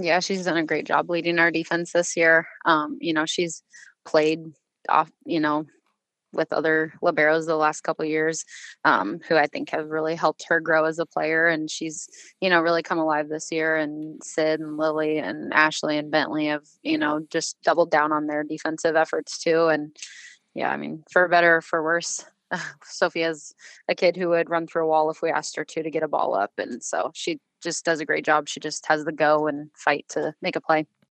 Yeah, she's done a great job leading our defense this year. She's played off, with other liberos the last couple of years, who I think have really helped her grow as a player. And she's, really come alive this year. And Sid and Lily and Ashley and Bentley have, just doubled down on their defensive efforts too. And yeah, I mean, for better or for worse, Sophia's a kid who would run through a wall if we asked her to get a ball up. And so she just does a great job. She just has the go and fight to make a play.